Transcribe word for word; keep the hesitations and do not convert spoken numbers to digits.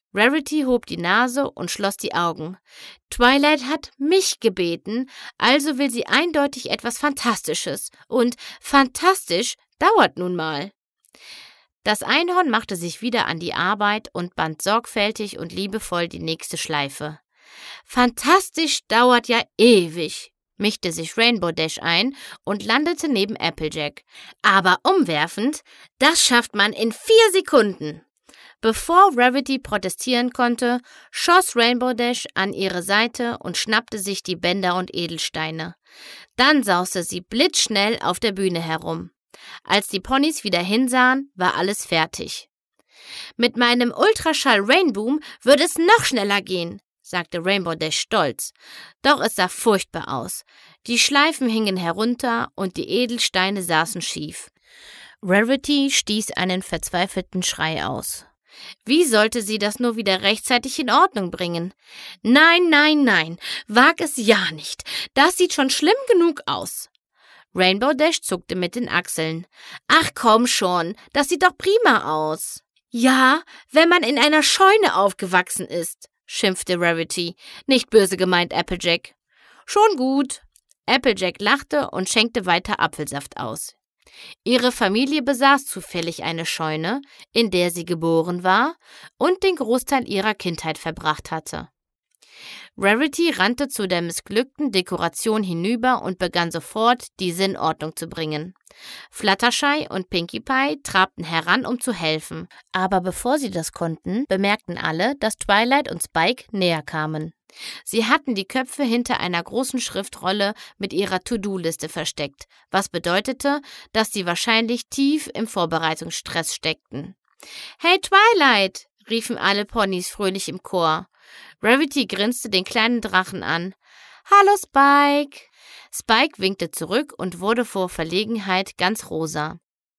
Rarity hob die Nase und schloss die Augen. Twilight hat mich gebeten, also will sie eindeutig etwas Fantastisches. Und fantastisch dauert nun mal. Das Einhorn machte sich wieder an die Arbeit und band sorgfältig und liebevoll die nächste Schleife. Fantastisch dauert ja ewig, mischte sich Rainbow Dash ein und landete neben Applejack. Aber umwerfend, das schafft man in vier Sekunden. Bevor Rarity protestieren konnte, schoss Rainbow Dash an ihre Seite und schnappte sich die Bänder und Edelsteine. Dann sauste sie blitzschnell auf der Bühne herum. Als die Ponys wieder hinsahen, war alles fertig. »Mit meinem Ultraschall Rainboom würde es noch schneller gehen«, sagte Rainbow Dash stolz. Doch es sah furchtbar aus. Die Schleifen hingen herunter und die Edelsteine saßen schief. Rarity stieß einen verzweifelten Schrei aus. Wie sollte sie das nur wieder rechtzeitig in Ordnung bringen? Nein, nein, nein, wag es ja nicht. Das sieht schon schlimm genug aus. Rainbow Dash zuckte mit den Achseln. Ach komm schon, das sieht doch prima aus. Ja, wenn man in einer Scheune aufgewachsen ist, schimpfte Rarity. Nicht böse gemeint, Applejack. Schon gut. Applejack lachte und schenkte weiter Apfelsaft aus. Ihre Familie besaß zufällig eine Scheune, in der sie geboren war und den Großteil ihrer Kindheit verbracht hatte. Rarity rannte zu der missglückten Dekoration hinüber und begann sofort, diese in Ordnung zu bringen. Fluttershy und Pinkie Pie trabten heran, um zu helfen, aber bevor sie das konnten, bemerkten alle, dass Twilight und Spike näher kamen. Sie hatten die Köpfe hinter einer großen Schriftrolle mit ihrer To-Do-Liste versteckt, was bedeutete, dass sie wahrscheinlich tief im Vorbereitungsstress steckten. »Hey Twilight«, riefen alle Ponys fröhlich im Chor. Rarity grinste den kleinen Drachen an. »Hallo Spike!« Spike winkte zurück und wurde vor Verlegenheit ganz rosa.